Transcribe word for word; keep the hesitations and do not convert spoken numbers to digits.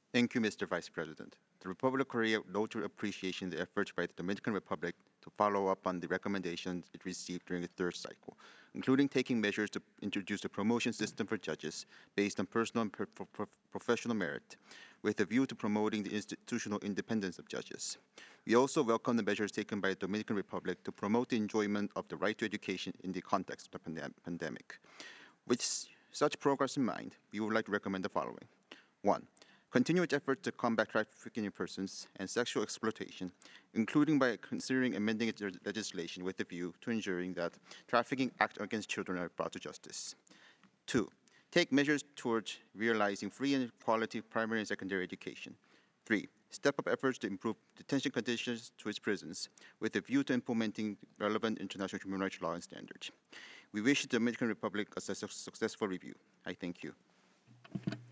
Thank you, Mister Vice President. The Republic of Korea notes your appreciation the efforts by the Dominican Republic to follow up on the recommendations it received during the third cycle, including taking measures to introduce a promotion system for judges based on personal and pro- pro- professional merit, with a view to promoting the institutional independence of judges. We also welcome the measures taken by the Dominican Republic to promote the enjoyment of the right to education in the context of the pandem- pandemic. With such progress in mind, we would like to recommend the following. one. Continue its efforts to combat trafficking in persons and sexual exploitation, including by considering amending its legislation with a view to ensuring that trafficking acts against children are brought to justice. Two, take measures towards realizing free and quality primary and secondary education. Three, step up efforts to improve detention conditions to its prisons with a view to implementing relevant international human rights law and standards. We wish the Dominican Republic a successful review. I thank you.